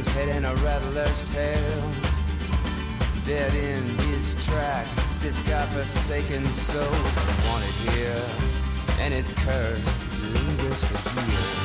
rattler's head and a rattler's tail. Dead in his tracks, this godforsaken soul wanted here, and his curse lingers for years.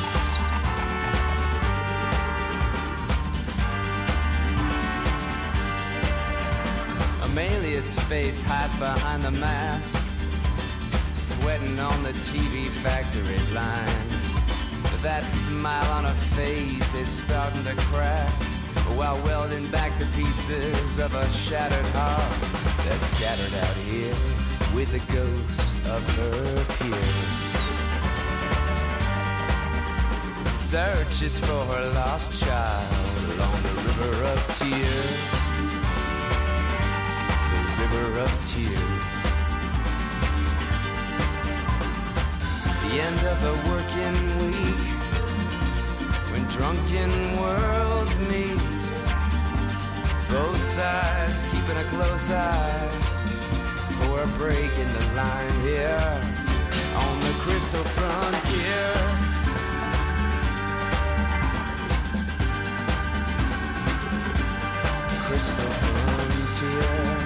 Amelia's face hides behind the mask, sweating on the TV factory line. But that smile on her face is starting to crack, while welding back the pieces of a shattered heart that's scattered out here with the ghosts of her peers. Searches for her lost child along the river of tears. The river of tears. The end of the working week, when drunken worlds meet. Both sides keeping a close eye for a break in the line here on the crystal frontier. Crystal frontier.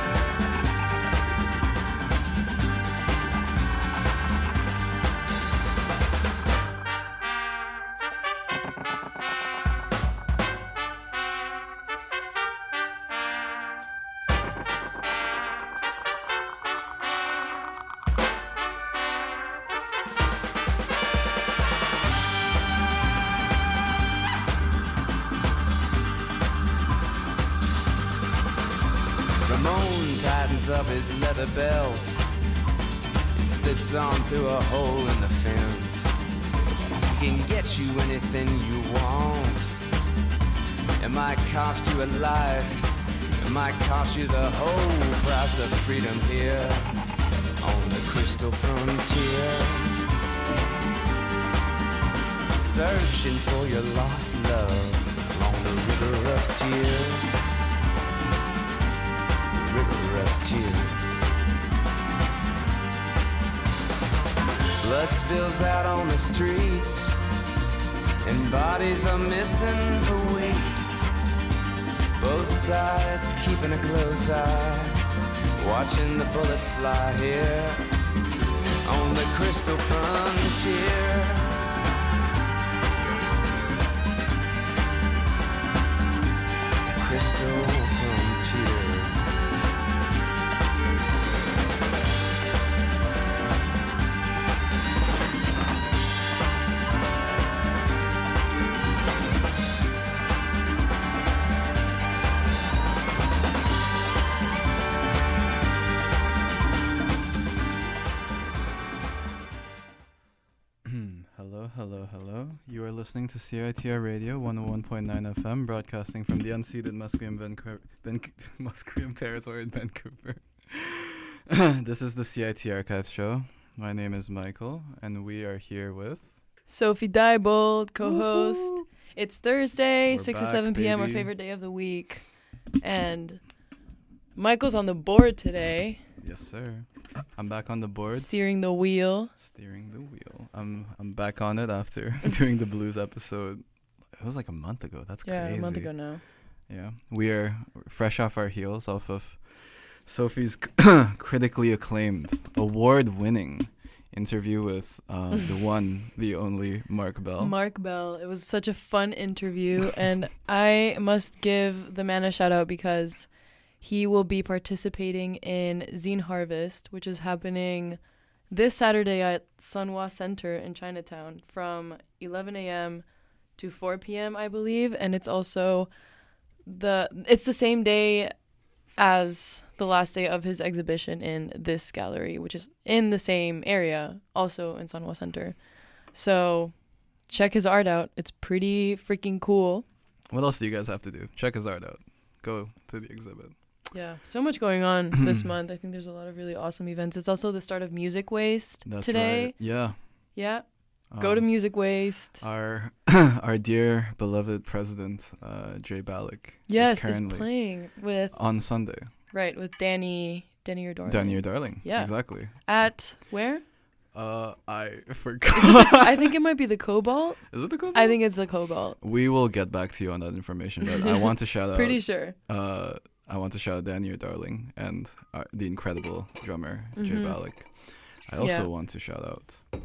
Up his leather belt, it slips on through a hole in the fence. He can get you anything you want. It might cost you a life, it might cost you the whole price of freedom here on the crystal frontier. Searching for your lost love along the river of tears. River of tears. Blood spills out on the streets, and bodies are missing for weeks. Both sides keeping a close eye, watching the bullets fly here on the crystal frontier. Crystal frontier. Hello. You are listening to CITR Radio 101.9 FM, broadcasting from the unceded Musqueam territory in Vancouver. This is the CIT Archives show. My name is Michael, and we are here with Sophie Diebold, co-host. Woo-hoo. It's Thursday, We're 6 back, to 7 p.m., our baby. favorite day of the week. And Michael's on the board today. Yes, sir. I'm back on the board. Steering the wheel. I'm back on it after doing the blues episode. It was like a month ago. That's crazy. Yeah, a month ago now. Yeah. We are fresh off our heels off of Sophie's critically acclaimed, award-winning interview with the one, the only Mark Bell. Mark Bell. It was such a fun interview, and I must give the man a shout-out because he will be participating in Zine Harvest, which is happening this Saturday at Sunhua Center in Chinatown from 11 a.m. to 4 p.m., I believe. And it's also it's the same day as the last day of his exhibition in this gallery, which is in the same area, also in Sunhua Center. So check his art out. It's pretty freaking cool. What else do you guys have to do? Check his art out. Go to the exhibit. Yeah, so much going on this month. I think there's a lot of really awesome events. It's also the start of Music Waste today. Right. Yeah. Yeah. Go to Music Waste. Our dear beloved president, Jay Balak, Yes, is currently playing with on Sunday. Right, with Danny or Darling. Danny or Darling. Yeah. Exactly. At where? I forgot. I think it might be the Cobalt. Is it the Cobalt? I think it's the Cobalt. We will get back to you on that information, but I want to shout out. Pretty sure. I want to shout out Danny, your darling, and the incredible drummer Jay Balak. I also want to shout out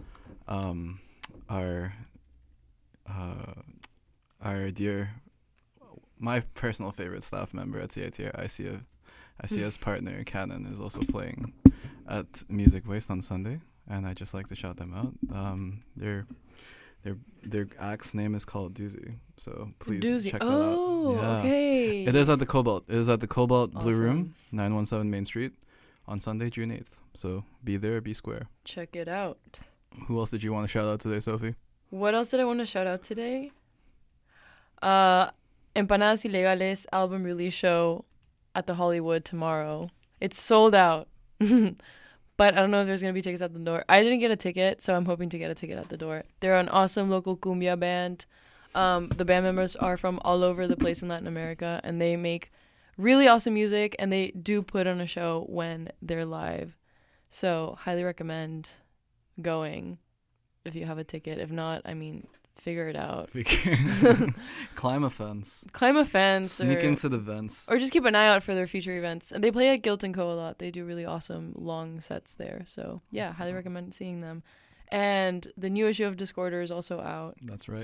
our dear, my personal favorite staff member at CITR, ICS partner Canon, is also playing at Music Waste on Sunday, and I just like to shout them out. Their act's name is called Doozy, so please check that out. Oh, okay. It is at the Cobalt. It is at the Cobalt Blue Room, 917 Main Street, on Sunday, June 8th. So be there, be square. Check it out. Who else did you want to shout out today, Sophie? What else did I want to shout out today? Empanadas Ilegales album release show at the Hollywood tomorrow. It's sold out. But I don't know if there's going to be tickets at the door. I didn't get a ticket, so I'm hoping to get a ticket at the door. They're an awesome local cumbia band. The band members are from all over the place in Latin America, and they make really awesome music, and they do put on a show when they're live. So highly recommend going if you have a ticket. If not, I mean, figure it out. Climb a fence. Climb a fence. Sneak into the vents. Or just keep an eye out for their future events. And they play at Guilt & Co. a lot. They do really awesome long sets there. So, yeah, That's highly cool. recommend seeing them. And the new issue of Discorder is also out. That's right.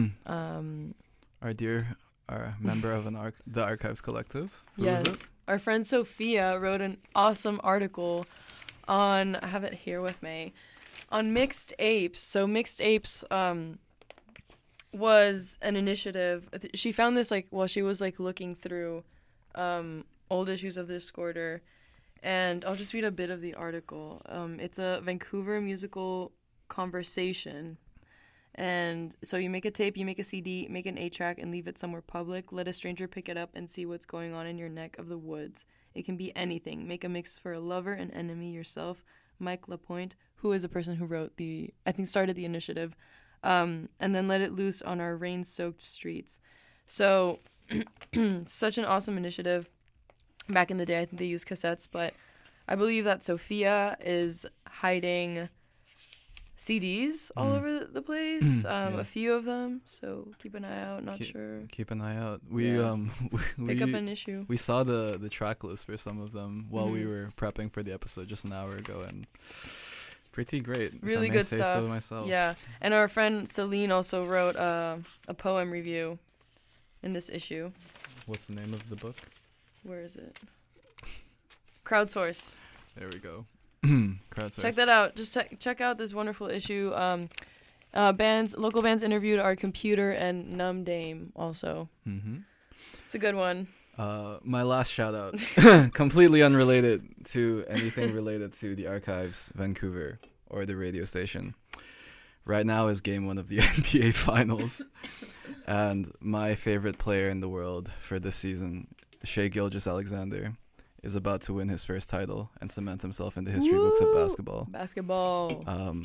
Our member of the Archives Collective. Who is it? Our friend Sophia wrote an awesome article on, I have it here with me, on Mixed Apes. So Mixed Apes was an initiative. She found this while she was looking through old issues of Discorder, and I'll just read a bit of the article. It's a Vancouver musical conversation. And so you make a tape, you make a CD, make an 8-track, and leave it somewhere public. Let a stranger pick it up and see what's going on in your neck of the woods. It can be anything. Make a mix for a lover, an enemy, yourself. Mike Lapointe, who is the person who started the initiative. And then let it loose on our rain-soaked streets. So, such an awesome initiative. Back in the day, I think they used cassettes, but I believe that Sophia is hiding CDs all over the place, a few of them, so keep an eye out. Keep an eye out. We pick up an issue. We saw the track list for some of them while we were prepping for the episode just an hour ago, and pretty great. Really good stuff. So myself. Yeah, and our friend Celine also wrote a poem review in this issue. What's the name of the book? Where is it? Crowdsource. There we go. Check that out. Just check out this wonderful issue. Local bands interviewed our Computer and Numb Dame also. It's a good one. My last shout out, completely unrelated to anything related to the Archives Vancouver or the radio station. Right now is game 1 of the NBA Finals, and my favorite player in the world for this season, Shai Gilgeous-Alexander, is about to win his first title and cement himself in the history books of basketball.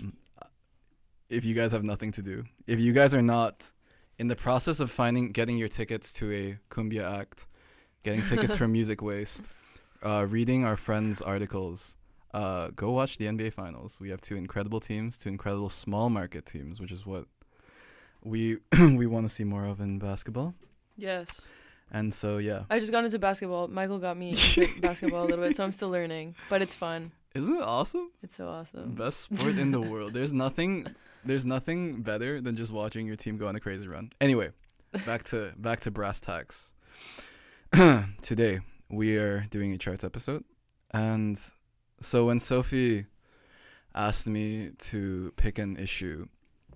If you guys have nothing to do, if you guys are not in the process of getting your tickets to a cumbia act, getting tickets from Music Waste, reading our friends' articles, go watch the NBA Finals. We have 2 incredible teams, 2 incredible small market teams, which is what we want to see more of in basketball. Yes. And so, yeah. I just got into basketball. Michael got me into basketball a little bit, so I'm still learning. But it's fun. Isn't it awesome? It's so awesome. Best sport in the world. There's nothing better than just watching your team go on a crazy run. Anyway, back to brass tacks. Today, we are doing a charts episode. And so when Sophie asked me to pick an issue,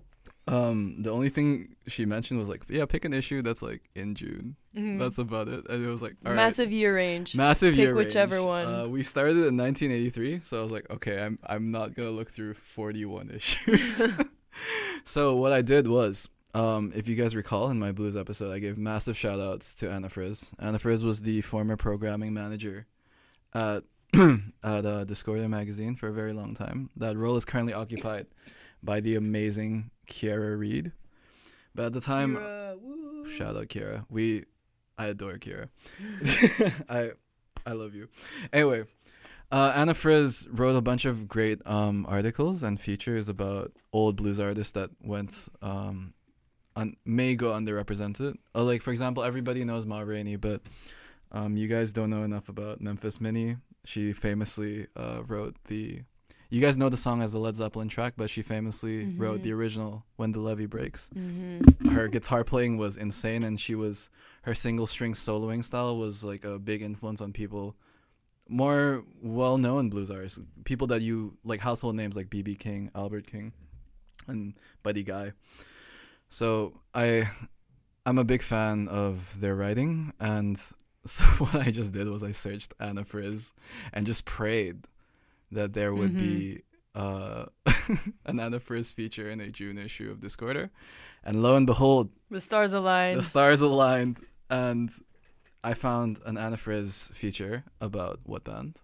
the only thing she mentioned was pick an issue that's in June. That's about it. And it was all massive year range. Massive pick year range. Whichever one. We started in 1983, so I was okay, I'm not gonna look through 41 issues. So what I did was, if you guys recall in my blues episode, I gave massive shout outs to Anna Frizz. Anna Frizz was the former programming manager at Discordia magazine for a very long time. That role is currently occupied by the amazing Kiara Reed. But at the time, shout out Kiara. I adore Kiara. I love you. Anyway, Anna Friz wrote a bunch of great articles and features about old blues artists that went may go underrepresented. Like for example, everybody knows Ma Rainey, but you guys don't know enough about Memphis Minnie. She famously wrote the. You guys know the song as a Led Zeppelin track, but she famously wrote the original "When the Levee Breaks." Her guitar playing was insane, and her single string soloing style was like a big influence on people more well-known blues artists, people that you like, household names like B.B. King, Albert King, and Buddy Guy. So I'm a big fan of their writing, and so what I just did was I searched Anna Friz and just prayed that there would be an Anna Friz feature in a June issue of Discorder, and lo and behold, The stars aligned. the stars aligned, and I found an Anna Friz feature about what band?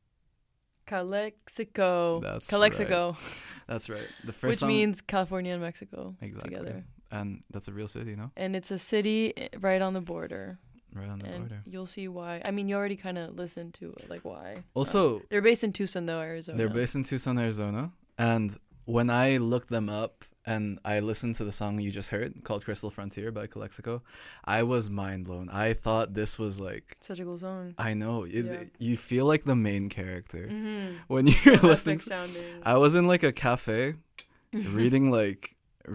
Calexico. That's Calexico. That's right. The first Which song, means California and Mexico exactly, together. and that's a real city, no? And it's a city right on the border. Right on the And border. you'll see why. I mean, you already kind of listened to like why. Also, They're based in Tucson, though, Arizona. they're based in Tucson, Arizona, and when I looked them up and I listened to the song you just heard called Crystal Frontier by Calexico, I was mind blown. I thought this was like, Such a cool song. I know, Yeah. you feel like the main character Mm-hmm. when you're listening. Ethnic sounding. I was in like a cafe reading like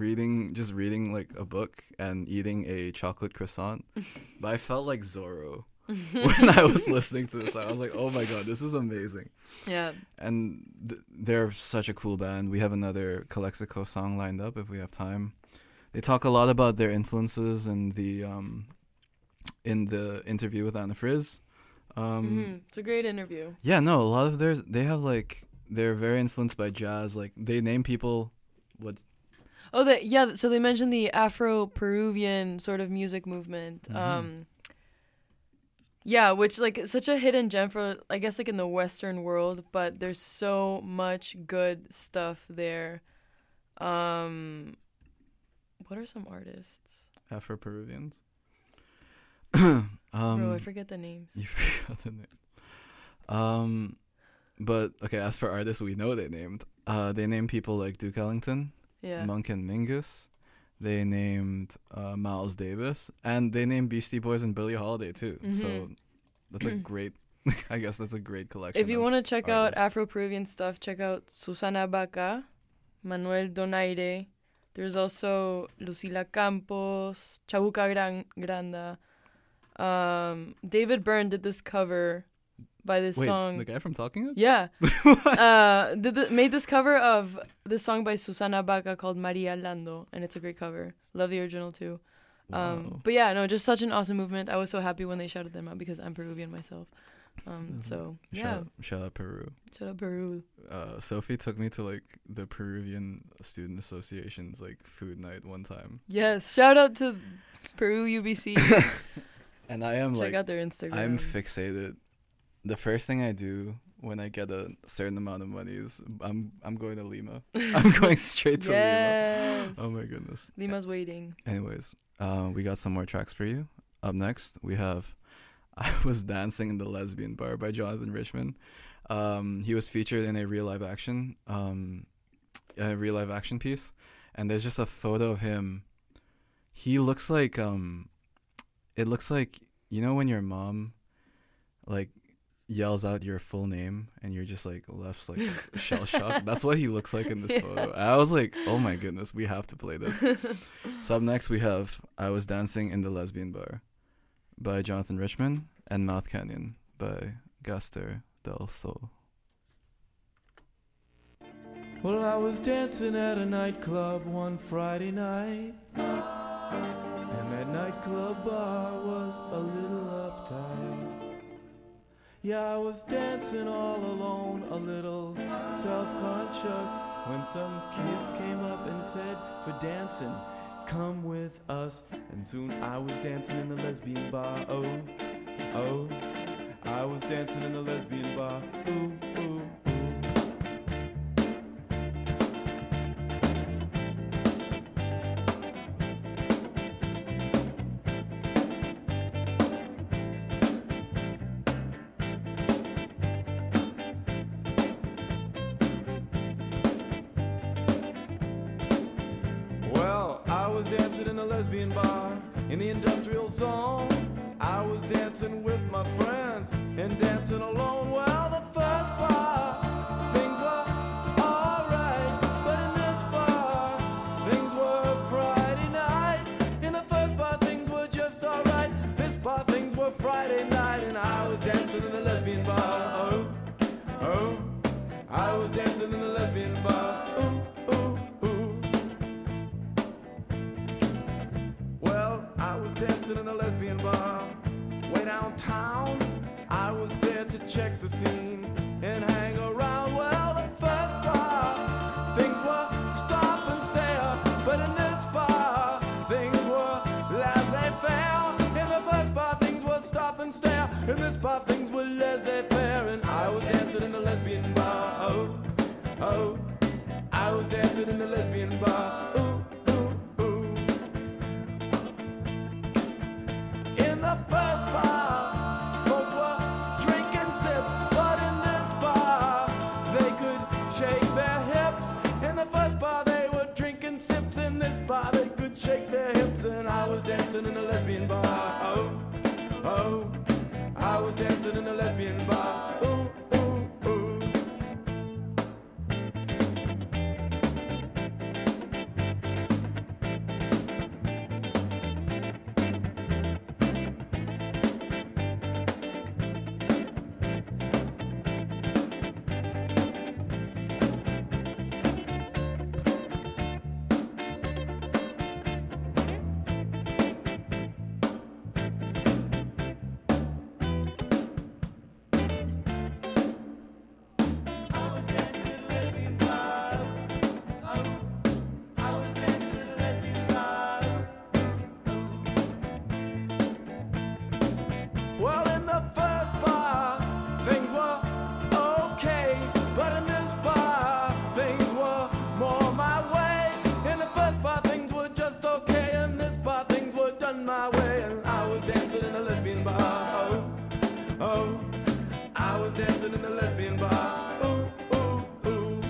a book and eating a chocolate croissant, but I felt like Zorro when I was listening to this. I was like, oh my god, this is amazing. Yeah. And they're such a cool band. We have another Calexico song lined up if we have time. They talk a lot about their influences in the interview with Anna Friz. It's a great interview. Yeah, no, a lot of they're very influenced by jazz. Like they name people what. Oh, so they mentioned the Afro-Peruvian sort of music movement. Yeah, which like such a hidden gem for, I guess, like in the Western world, but there's so much good stuff there. What are some artists? Afro-Peruvians. Bro, I forget the names. You forgot the name. But okay, as for artists we know they named people like Duke Ellington, Yeah. Monk and Mingus. They named Miles Davis, and they named Beastie Boys and Billie Holiday too. So that's a great, I guess that's a great collection. If you want to check out artists. Afro-Peruvian stuff, check out Susana Baca, Manuel Donaire. There's also Lucila Campos, Chabuca Granda. David Byrne did this cover by this Wait, song. the guy from Talking It? Yeah. Made this cover of this song by Susana Baca called Maria Lando, and it's a great cover. Love the original too. Wow. But yeah, no, just such an awesome movement. I was so happy when they shouted them out because I'm Peruvian myself. So yeah, Shout out Peru. shout out Peru. Sophie took me to like the Peruvian Student Association's like food night one time, Yes, shout out to Peru UBC. and I am Check out their Instagram. I'm fixated. The first thing I do when I get a certain amount of money is I'm going to Lima. I'm going straight to Lima. Yes. Oh my goodness. Lima's waiting. Anyways, we got some more tracks for you. Up next, we have I Was Dancing in the Lesbian Bar by Jonathan Richman. He was featured in a real live action piece, and there's just a photo of him. He looks like it looks like, you know, when your mom like yells out your full name and you're just like left like shell shocked. That's what he looks like in this photo. I was like, oh my goodness, we have to play this. So up next we have I Was Dancing in the Lesbian Bar by Jonathan Richman and Mouth Canyon by Gaster del Sol. Well, I was dancing at a nightclub one Friday night, and that nightclub bar was a little uptight. Yeah, I was dancing all alone, a little self-conscious, when some kids came up and said, for dancing, come with us. And soon I was dancing in the lesbian bar, oh, oh. I was dancing in the lesbian bar, ooh, ooh, ooh. dancing in a lesbian bar in the industrial zone. I was dancing with my friends and dancing alone. Well, the first bar, things were alright, but in this bar, things were Friday night. In the first bar, things were just alright. This bar, things were Friday night, and I was dancing in the lesbian bar. Oh, oh, I was dancing in the lesbian bar. Ooh, ooh, ooh. Well, I was dancing in a lesbian bar way downtown. I was there to check the scene and hang around. Well, the first bar, things were stop and stare, but in this bar, things were laissez-faire. In the first bar, things were stop and stare. In this bar, things were laissez-faire, and I was dancing in the lesbian bar. Oh, oh, I was dancing in the lesbian bar. Ooh, ooh, ooh. In the first bar, folks were drinking sips, but in this bar, they could shake their hips. In the first bar, they were drinking sips. In this bar, they could shake their hips, and I was dancing in the lesbian bar. Oh, oh, I was dancing in the lesbian bar. Ooh, ooh, ooh. Well, in the first bar, things were okay, but in this bar, things were more my way. In the first bar, things were just okay, in this bar, things were done my way, and I was dancing in a lesbian bar. Oh, oh, I was dancing in a lesbian bar. Ooh, ooh, ooh.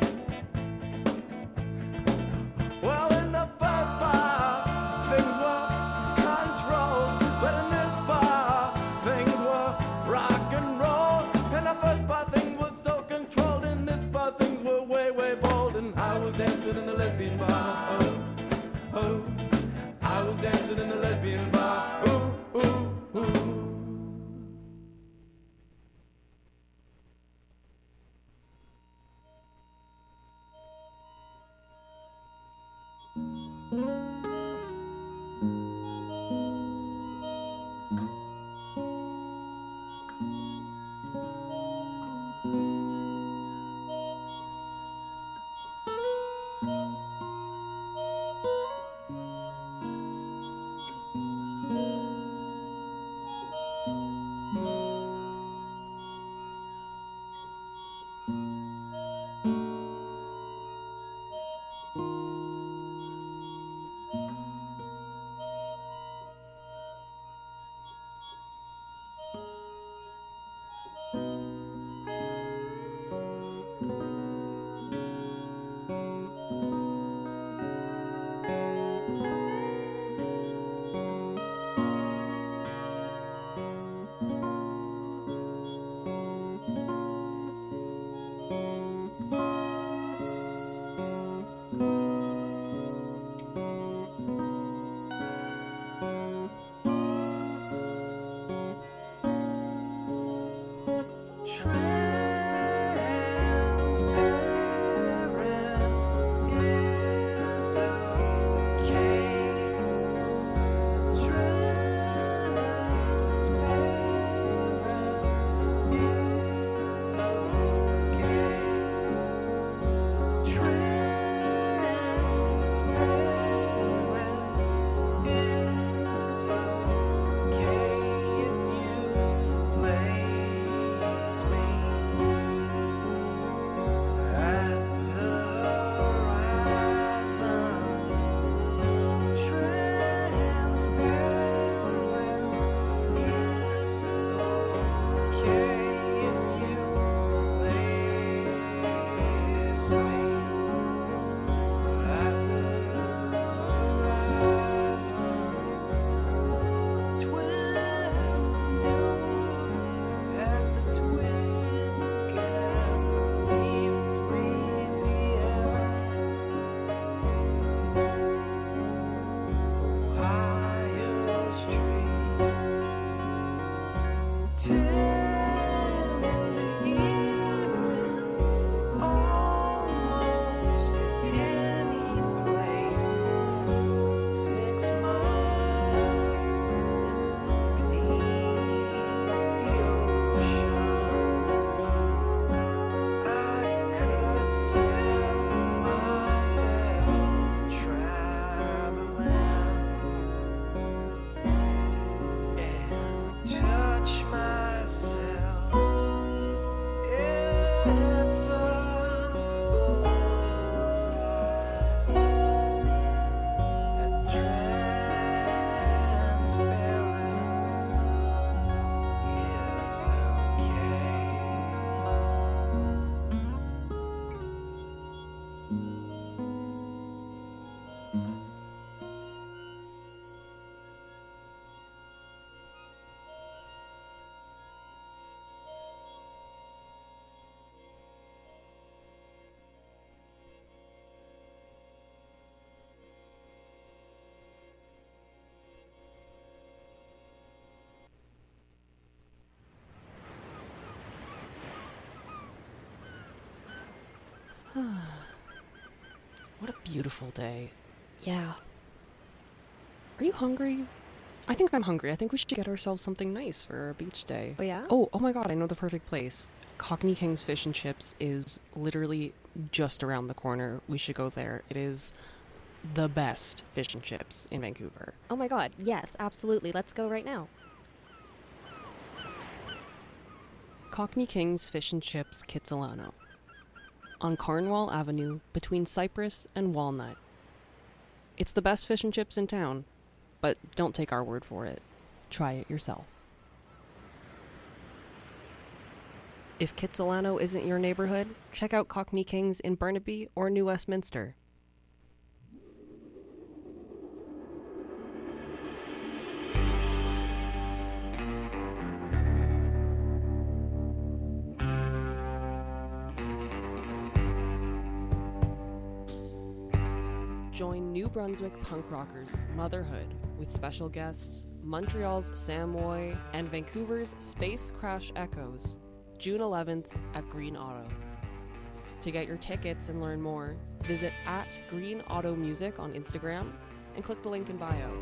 Well, in the first bar, things were controlled, but in this bar, things were rock and roll. In the first bar, things were so controlled. In this bar, things were way, way bold. And I was dancing in the lesbian bar. Oh, oh, I was dancing in the lesbian bar. Ooh, ooh, ooh. Place me What a beautiful day. Yeah. Are you hungry? I think I'm hungry. I think we should get ourselves something nice for our beach day. Oh, yeah? Oh my god, I know the perfect place. Cockney King's Fish and Chips is literally just around the corner. We should go there. It is the best fish and chips in Vancouver. Oh my god, yes, absolutely. Let's go right now. Cockney King's Fish and Chips Kitsilano. On Cornwall Avenue, between Cypress and Walnut. It's the best fish and chips in town, but don't take our word for it. Try it yourself. If Kitsilano isn't your neighborhood, check out Cockney King's in Burnaby or New Westminster. Join New Brunswick punk rockers Motherhood with special guests Montreal's Sam Moy and Vancouver's Space Crash Echoes, June 11th at Green Auto. To get your tickets and learn more, visit @GreenAutoMusic on Instagram and click the link in bio.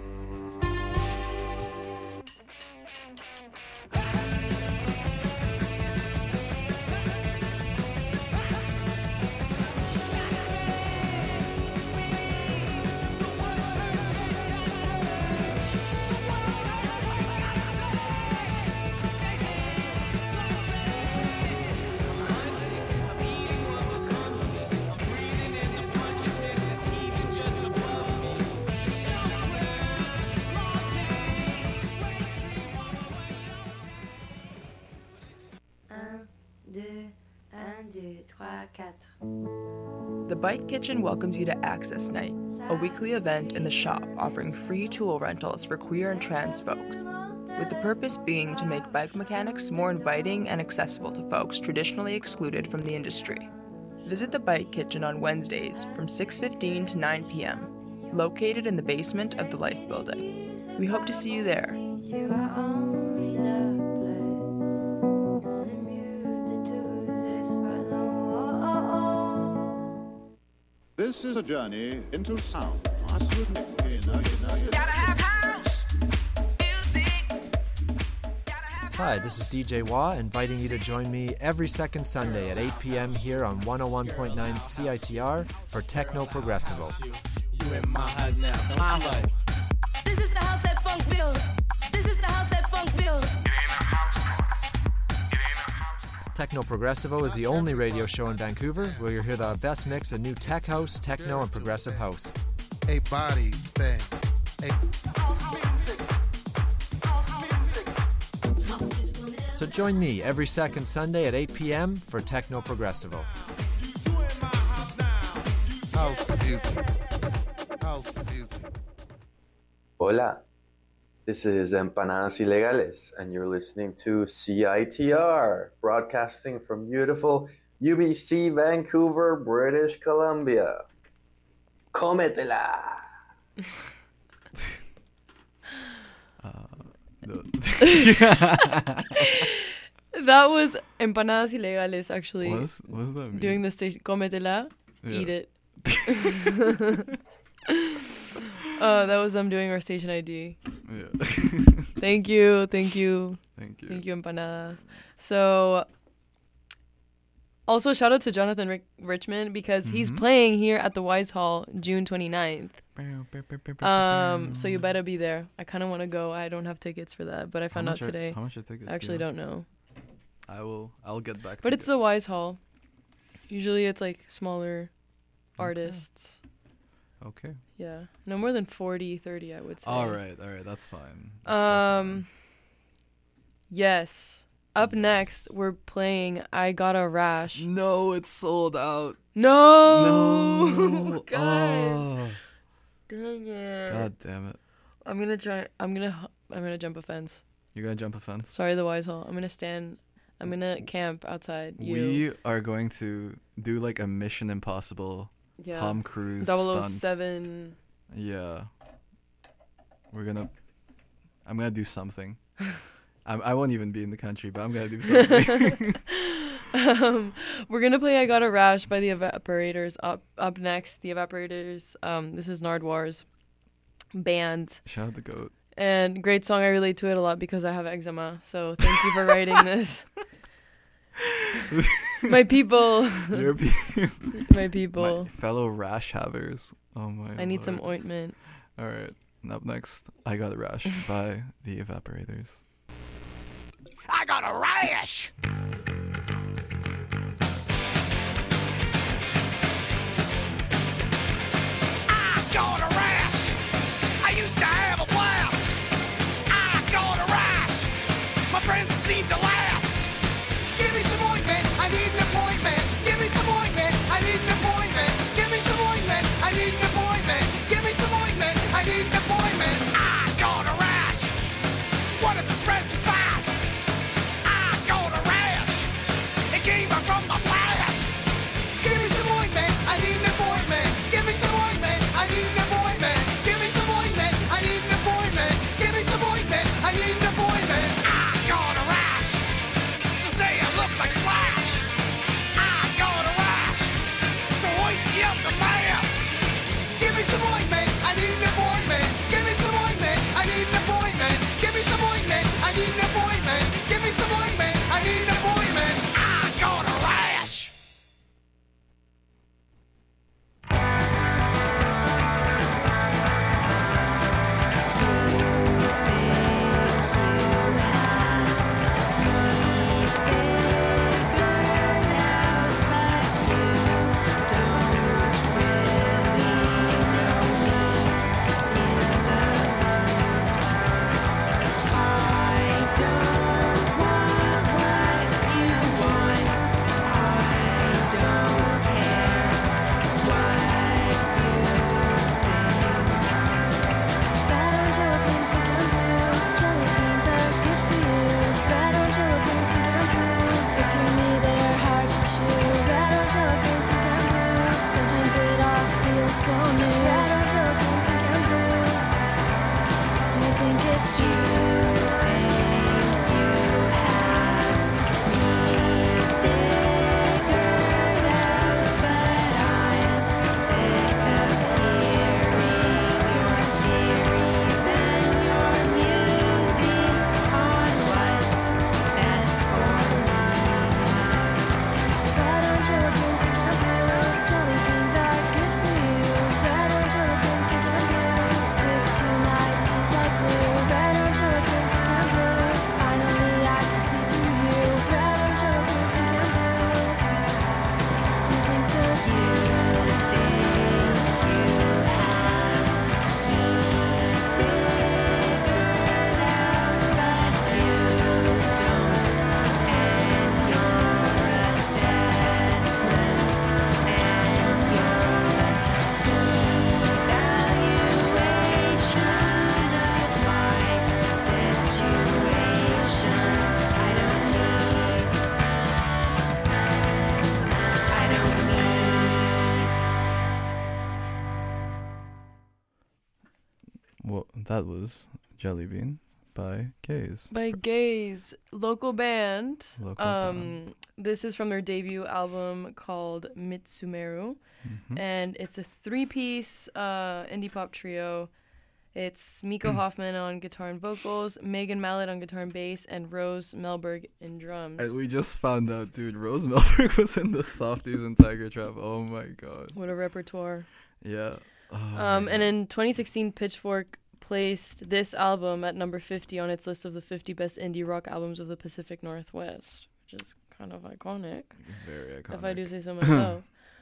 The Bite Kitchen welcomes you to Access Night, a weekly event in the shop offering free tool rentals for queer and trans folks, with the purpose being to make bike mechanics more inviting and accessible to folks traditionally excluded from the industry. Visit the Bite Kitchen on Wednesdays from 6:15 to 9 p.m., located in the basement of the Life Building. We hope to see you there. This is a journey into sound. Gotta have house music. Hi, this is DJ Wah, inviting you to join me every second Sunday at 8 p.m. here on 101.9 CITR for Techno Progressivo. You in my head now, my head. This is the house that funk build. This is the house that funk build. Techno Progressivo is the only radio show in Vancouver where you'll hear the best mix of new tech house, techno, and progressive house. A body thing. So join me every second Sunday at 8 p.m. for Techno Progressivo. House music. House music. Hola. This is Empanadas Ilegales, and you're listening to CITR, broadcasting from beautiful UBC, Vancouver, British Columbia. Cómetela! That was Empanadas Ilegales, actually. What does that mean? Doing the station. Cómetela, eat it. That was them doing our station ID. Yeah. Thank you. Thank you, Empanadas. So, also shout out to Jonathan Richmond because he's playing here at the Wise Hall June 29th. So you better be there. I kind of want to go. I don't have tickets for that, but I found out today. How much are tickets? I actually don't know. I'll get back to But it's the Wise Hall. Usually it's like smaller artists. Okay. Yeah. No more than 40, 30, I would say. All right. That's fine. Yes. Up next, we're playing I Got a Rash. No, it's sold out. No. God. Oh. Dang it. God damn it. I'm gonna jump a fence. You're gonna jump a fence? Sorry, the Wise Hall. I'm gonna camp outside you. We are going to do like a Mission Impossible Tom Cruise 007. Stunts. Yeah. I'm gonna do something. I won't even be in the country, but I'm gonna do something. We're gonna play "I Got a Rash" by the Evaporators. Up next, the Evaporators. This is Nardwar's band. Shout out the goat. And great song. I relate to it a lot because I have eczema. So thank you for writing this. My people. Your My people. My fellow rash havers. Oh my I need Lord. some ointment. All right. And up next, "I Got a Rash" by the Evaporators. I got a rash! I got a rash! I used to have a blast! I got a rash! My friends seem to last! Give me some ointment, I need an appointment! Give me some ointment, I need an appointment! Give me some ointment, I need an appointment! Give me some ointment, I need an appointment! I got a rash! What if it spreads too fast? I got a rash! It came back from the past! Give me some ointment, I need an appointment! Give me some ointment, I need an appointment! Give me some ointment, I need an appointment! Give me some ointment, I need an appointment! I got a rash! So say it looks like Slash! I got a rash! So hoist me up the mast! Give me some ointment, I need an appointment! Give me some ointment, I need an appointment! Give me some ointment, I need an appointment! Give me some ointment, I need an appointment! I got a rash! Well, that was Jelly Bean by Gaze. By Gaze, local band. Local band. This is from their debut album called Mitsumeru, and it's a 3-piece indie pop trio. It's Miko Hoffman on guitar and vocals, Megan Mallet on guitar and bass, and Rose Melberg in drums. And we just found out, dude, Rose Melberg was in the Softies and Tiger Trap. Oh my god. What a repertoire. Yeah. And in 2016, Pitchfork placed this album at number 50 on its list of the 50 best indie rock albums of the Pacific Northwest, which is kind of iconic. Very iconic. If I do say so myself.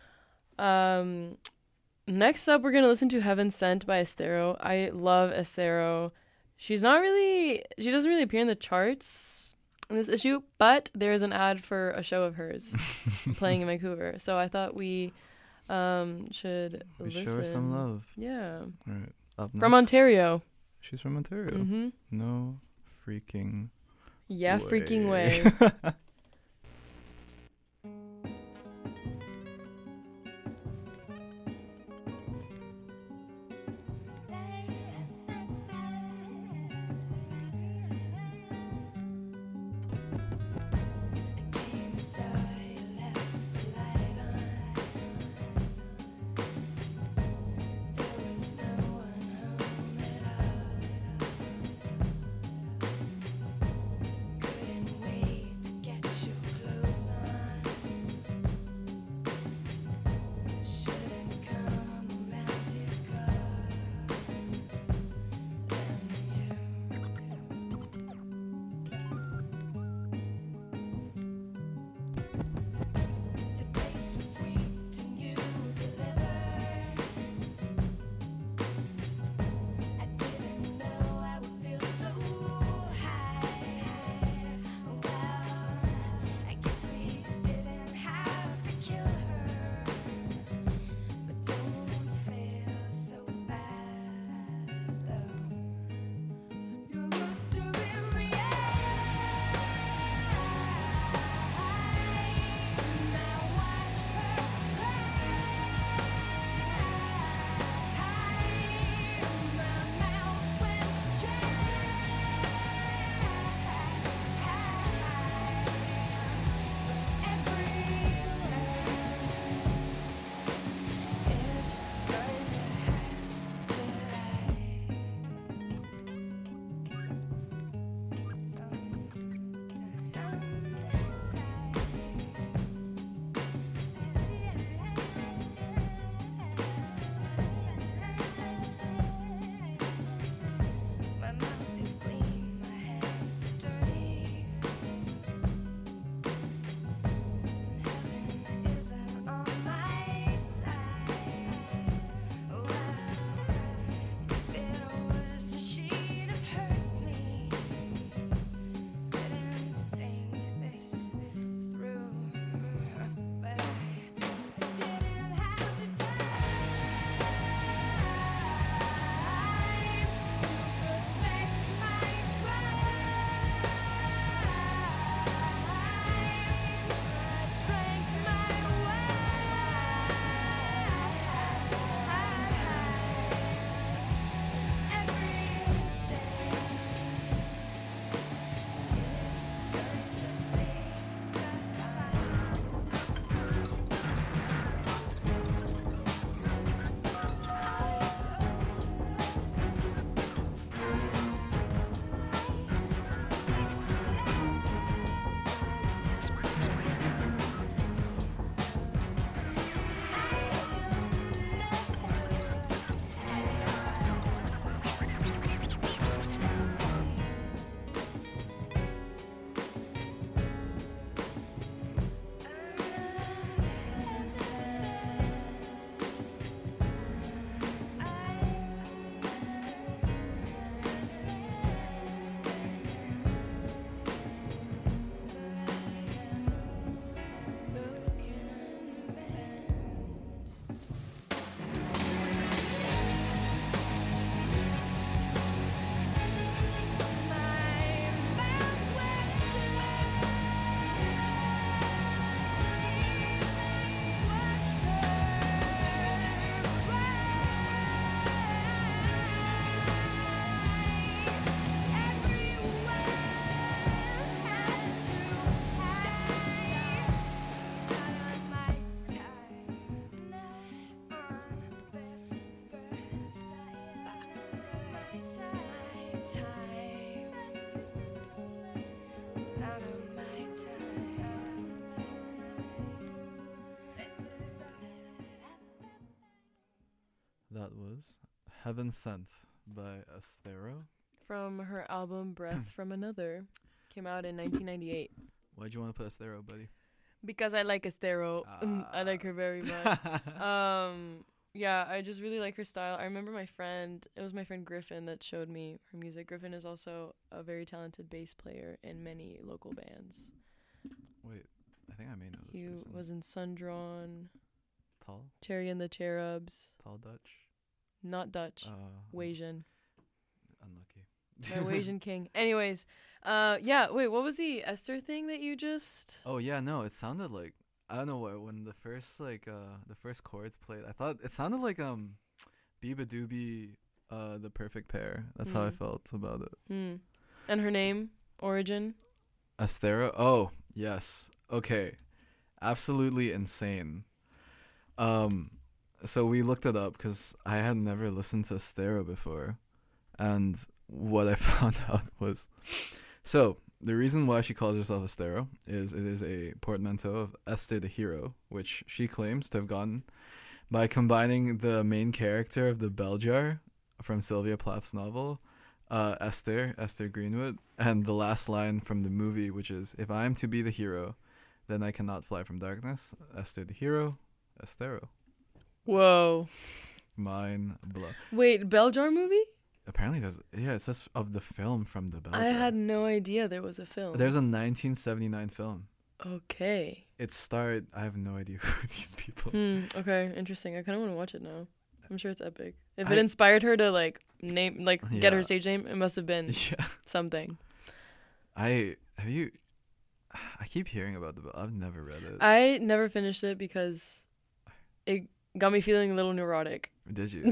Next up, we're going to listen to Heaven Sent by Estero. I love Estero. She doesn't really appear in the charts in this issue, but there is an ad for a show of hers playing in Vancouver. So I thought we should listen. Show her some love. Yeah. All right. Up From next. Ontario. She's from Ontario. Mm-hmm. No freaking Yeah, way. freaking way. Inside was Heaven Sent by Estero. From her album Breath from Another. Came out in 1998. Why'd you want to put Estero, buddy? Because I like Estero. I like her very much. Yeah, I just really like her style. I remember it was my friend Griffin that showed me her music. Griffin is also a very talented bass player in many local bands. Wait, I think I may know this He person. was in Sundrawn. Tall? Cherry and the Cherubs. Tall Dutch? Not Dutch. Wasian. Unlucky. My Wasian king. Anyways, yeah, wait, what was the Esther thing that you just... Oh, yeah, no, it sounded like... I don't know what, when the first chords played, I thought it sounded like Biba Doobie, The Perfect Pair. That's how I felt about it. And her name, origin? Estero? Oh, yes. Okay. Absolutely insane. So we looked it up because I had never listened to Estero before. And what I found out was... So, the reason why she calls herself Estero is it is a portmanteau of Esther the Hero, which she claims to have gotten by combining the main character of the bell jar from Sylvia Plath's novel, Esther Greenwood, and the last line from the movie, which is, "If I am to be the hero, then I cannot fly from darkness. Esther the Hero, Estero." Whoa. Mind blow. Wait, bell jar movie? Apparently there's, it says of the film from the bell jar. I had no idea there was a film. There's a 1979 film. Okay. It starred, I have no idea who these people. Okay, interesting. I kind of want to watch it now. I'm sure it's epic. If it inspired her to get her stage name, it must have been something. I keep hearing about the book. I've never read it. I never finished it because it got me feeling a little neurotic. Did you?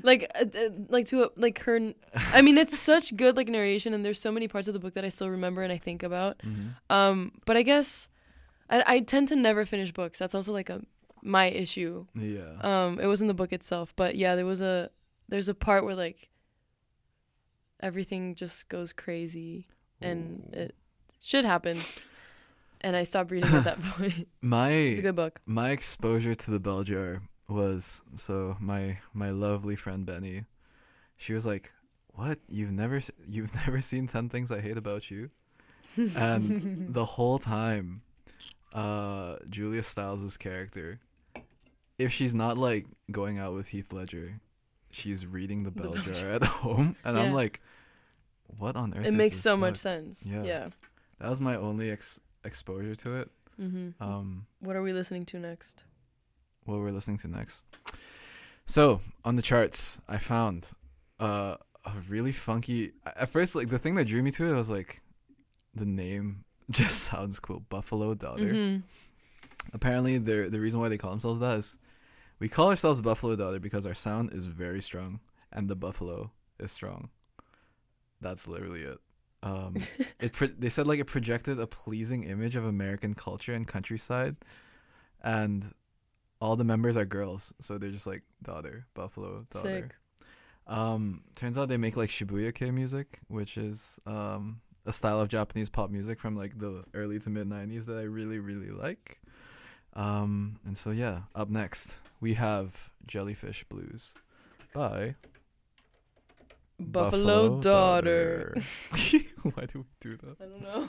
Her. I mean, it's such good narration, and there's so many parts of the book that I still remember and I think about. But I guess I tend to never finish books. That's also my issue. Yeah. It was in the book itself, but yeah, there's a part where everything just goes crazy, and it should happen. And I stopped reading at that point. It's a good book. My exposure to the bell jar was, so my lovely friend Benny, she was like, "What? You've never seen 10 Things I Hate About You?" And the whole time, Julia Stiles' character, if she's not going out with Heath Ledger, she's reading the bell jar at home, and I'm like, what on earth? It makes so much sense. Yeah. That was my only exposure to it. What are we listening to next? What we're listening to next. So on the charts, I found a really funky. At first, the thing that drew me to it was the name just sounds cool. Buffalo Daughter. Apparently, the reason why they call themselves that is we call ourselves Buffalo Daughter because our sound is very strong and the buffalo is strong. That's literally it. They said it projected a pleasing image of American culture and countryside, and all the members are girls, so they're just daughter, Buffalo Daughter. Sick. Turns out they make Shibuya-kei music, which is a style of Japanese pop music from the early to mid 90s that I really, really like. And so yeah, up next we have Jellyfish Blues by Buffalo Daughter. Why do we do that? I don't know.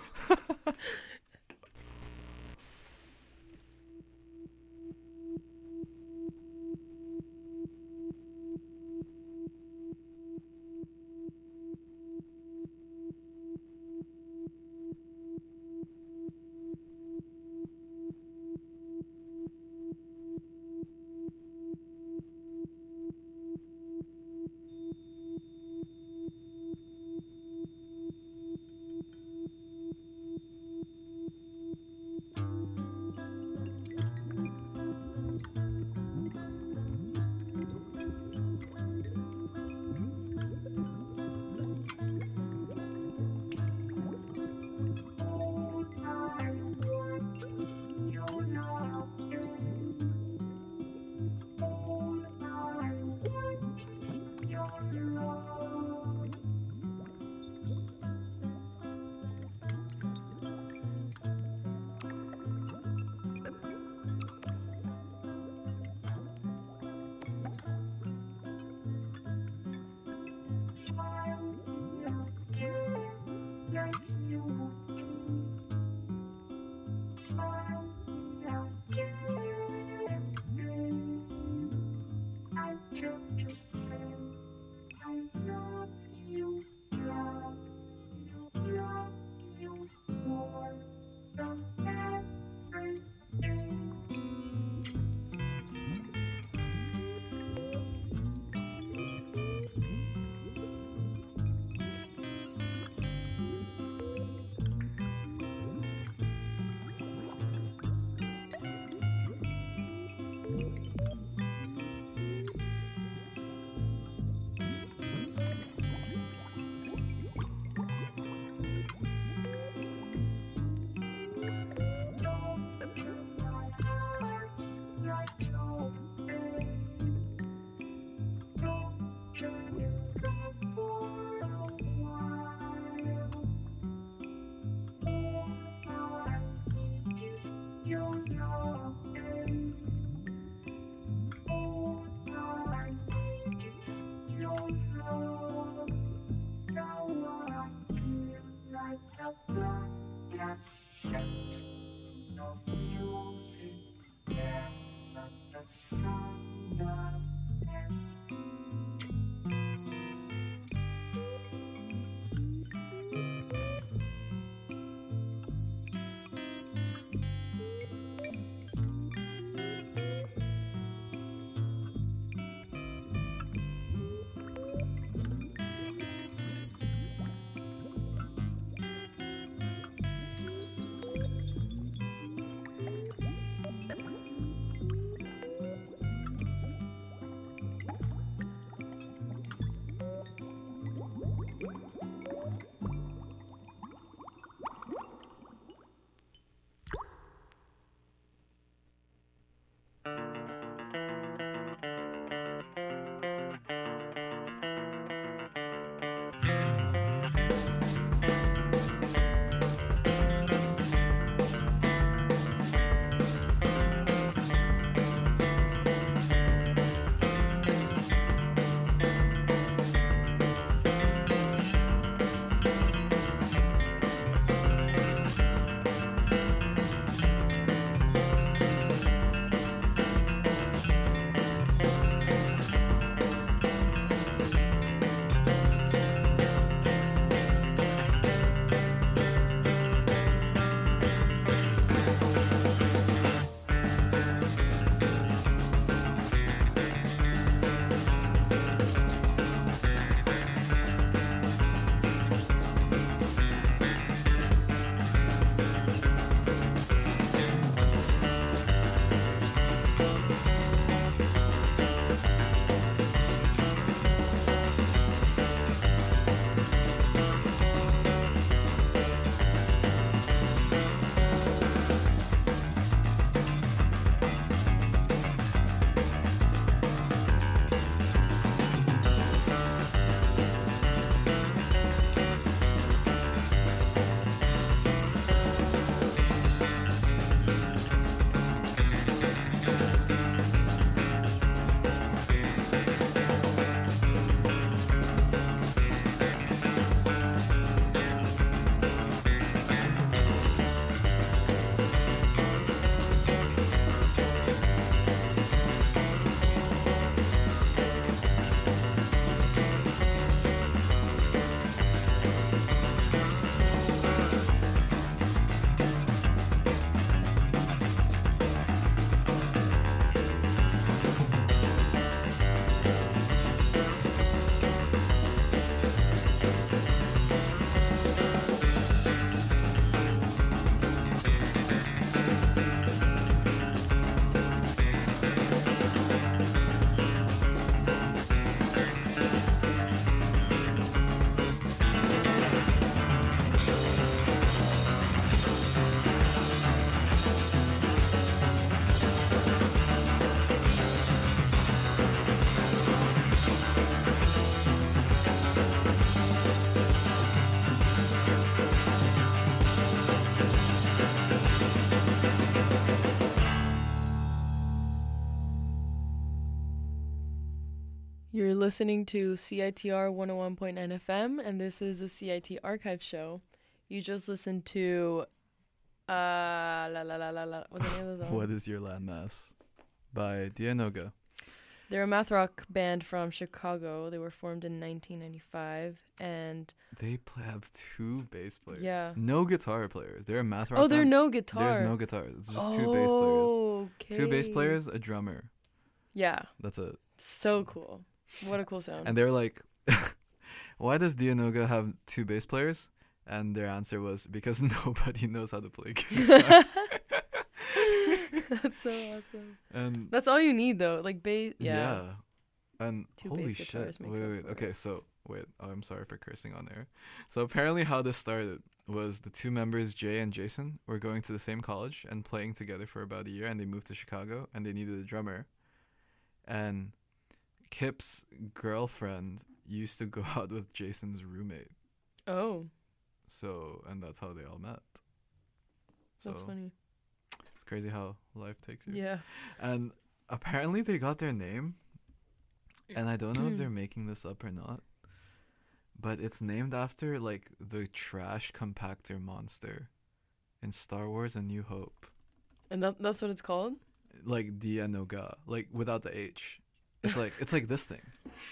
You're listening to CITR 101.9 FM, and this is the CIT Archive Show. You just listened to what's the name of the song? What is Your Landmass by Dianoga. They're a math rock band from Chicago. They were formed in 1995, and they have 2 bass players. Yeah. No guitar players. They're a math rock Oh, there's band. no guitar. There's no guitar. It's just 2 bass players. Okay. 2 bass players, a drummer. Yeah. That's it. So cool. What a cool sound. And they're like, why does Dianoga have 2 bass players? And their answer was, because nobody knows how to play guitar. That's so awesome. And that's all you need, though. Like bass. Yeah. And 2 holy bass shit. guitars makes up Wait. for it. Okay, so wait. Oh, I'm sorry for cursing on air. So apparently, how this started was the 2 members, Jay and Jason, were going to the same college and playing together for about a year, and they moved to Chicago, and they needed a drummer. And Kip's girlfriend used to go out with Jason's roommate. Oh. So, and that's how they all met. That's funny. It's crazy how life takes you. Yeah. And apparently they got their name, and I don't know if they're making this up or not, but it's named after like the trash compactor monster in Star Wars: A New Hope. And that's what it's called? Like Dianoga, like without the H. It's like this thing.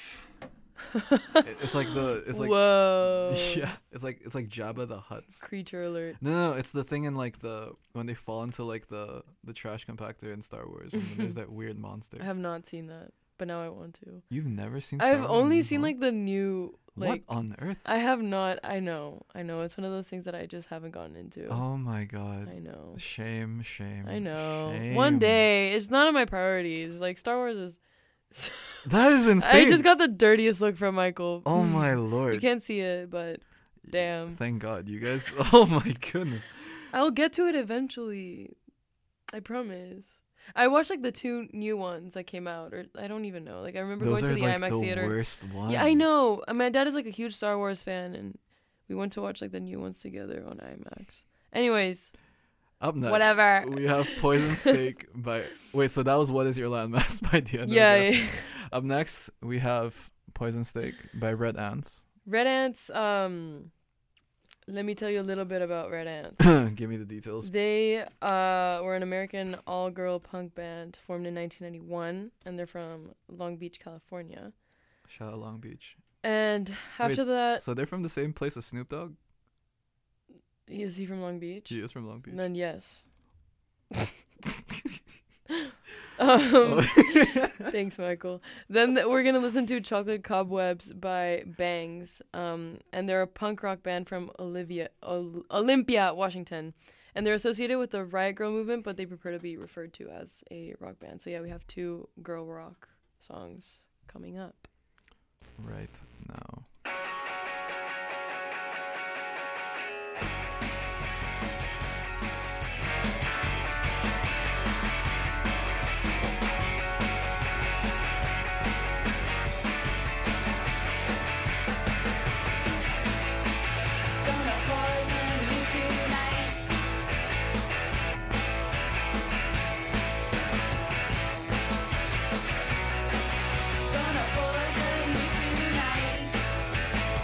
It's like whoa. Yeah, it's like Jabba the Hutt's creature alert. No, it's the thing in like when they fall into like the trash compactor in Star Wars, and then there's that weird monster. I have not seen that, but now I want to. You've never seen Star Wars? I've only seen like the new. Like, what on earth? I have not. I know. It's one of those things that I just haven't gotten into. Oh my god. I know. Shame. I know. Shame. One day, it's none of my priorities. Like Star Wars is. That is insane. I just got the dirtiest look from Michael. Oh my lord. You can't see it, but damn. Thank God, you guys. Oh my goodness. I'll get to it eventually. I promise. I watched like the 2 new ones that came out, or I don't even know. Like I remember Those going to the are, like, IMAX the theater. Worst ones. Yeah, I know. My dad is like a huge Star Wars fan, and we went to watch like the new ones together on IMAX. Anyways. Up next, whatever. We have Poison Steak by... Wait, so that was What Is Your Landmass by Dianoga. Yeah. Up next, we have Poison Steak by Red Ants. Red Ants, let me tell you a little bit about Red Ants. Give me the details. They were an American all-girl punk band formed in 1991, and they're from Long Beach, California. Shout out Long Beach. And after that... So they're from the same place as Snoop Dogg? Is he from Long Beach? He is from Long Beach. Then yes. Thanks, Michael. Then we're gonna listen to Chocolate Cobwebs by Bangs, and they're a punk rock band from Olympia, Washington, and they're associated with the Riot Grrrl movement, but they prefer to be referred to as a rock band. So yeah, we have 2 girl rock songs coming up right now. Gonna poison you tonight.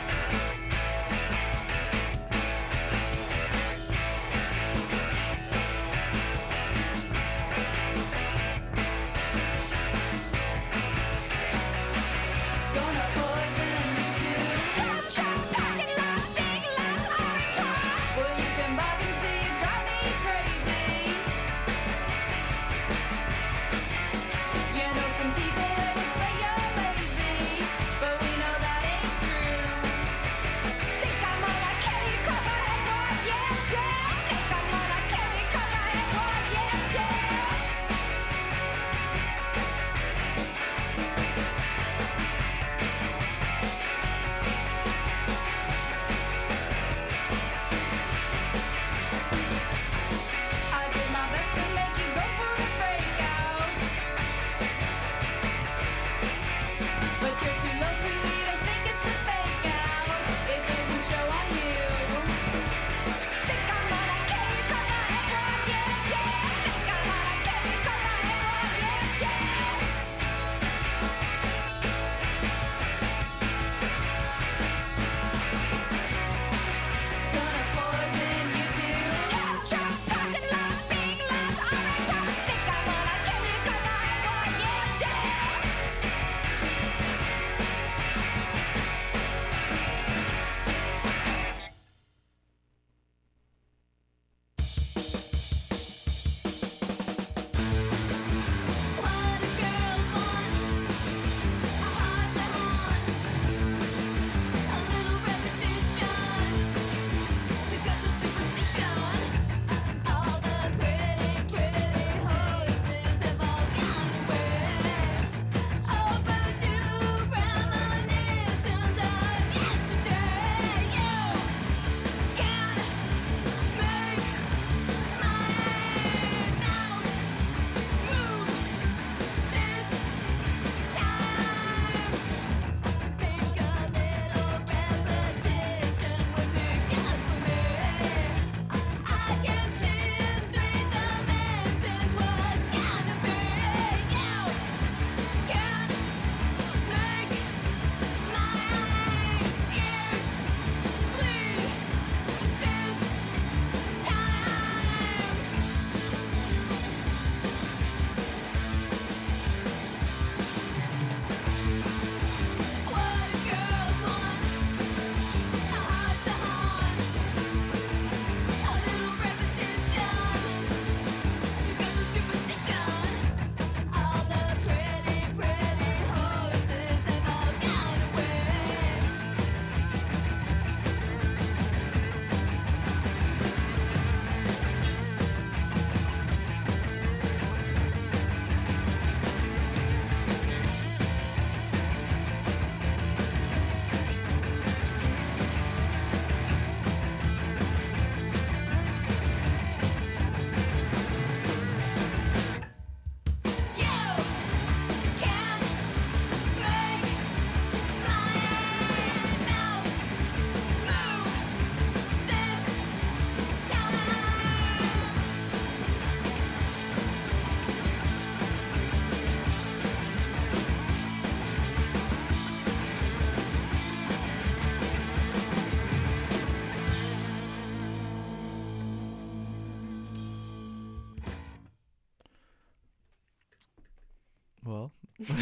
Well.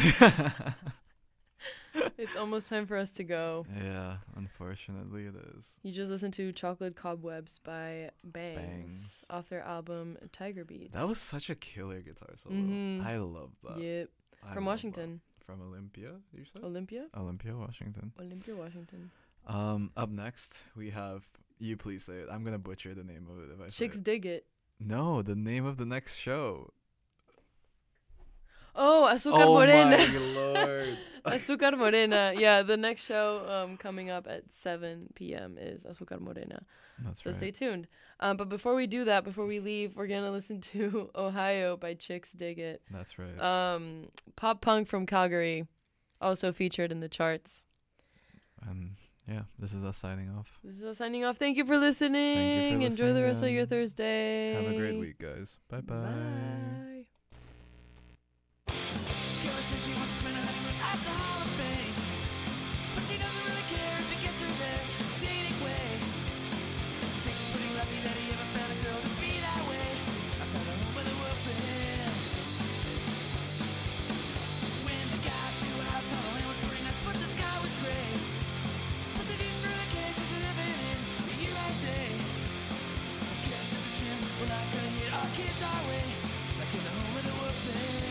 It's almost time for us to go. Yeah, unfortunately it is. You just listened to Chocolate Cobwebs by Bangs off their album Tiger Beat. That was such a killer guitar solo. Mhm. I love that. Yep. From Washington. From Olympia, you said? Olympia, Washington. Olympia, Washington. Up next, we have... You please say it. I'm going to butcher the name of it if I say Chicks it. Dig It. No, the name of the next show. Oh, Azúcar Morena. Oh my lord. Azúcar Morena. Yeah, the next show coming up at 7 p.m. is Azúcar Morena. That's so right. stay tuned. But before we do that, before we leave, we're going to listen to Ohio by Chicks Dig It. That's right. Pop punk from Calgary, also featured in the charts. Yeah, this is us signing off. Thank you for listening. Thank you for Enjoy the rest of listening. your Thursday. Have a great week, guys. Bye-bye. Bye. Girl says she wants to spend her honeymoon at the Hall of Fame, but she doesn't really care if it gets her there the scenic way. She thinks she's pretty lucky that he ever found a girl to be that way outside the home of the whooping. When they got to a house, all the land was pretty nice, but the sky was gray. But they didn't really care 'cause they're living in the USA. I guess at the gym, we're not gonna hit our kids our way, like in the home of the whooping.